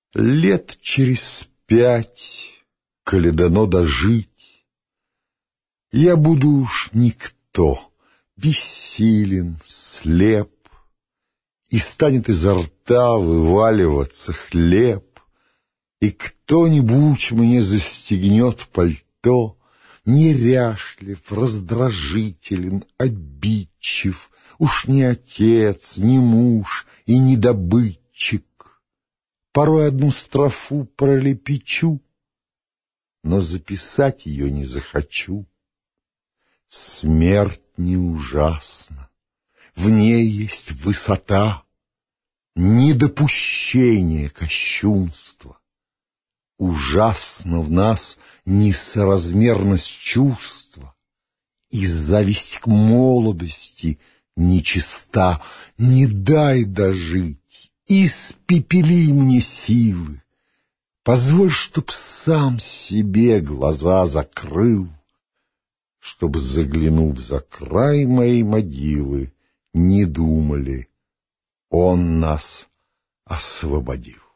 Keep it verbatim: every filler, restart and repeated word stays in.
Лет через пять, коли дано дожить, я буду уж никто, бессилен, слеп, и станет изо рта вываливаться хлеб, и кто-нибудь мне застегнет пальто, неряшлив, раздражителен, обидчив, уж не отец, не муж и не добытчик. Порой одну строфу пролепечу, но записать ее не захочу. Смерть не ужасна, в ней есть высота, недопущение кощунства. Ужасно в нас несоразмерность чувства, и зависть к молодости нечиста. Не дай дожить, испепели мне силы, позволь, чтоб сам себе глаза закрыл, чтоб, заглянув за край моей могилы, не думали, он нас освободил.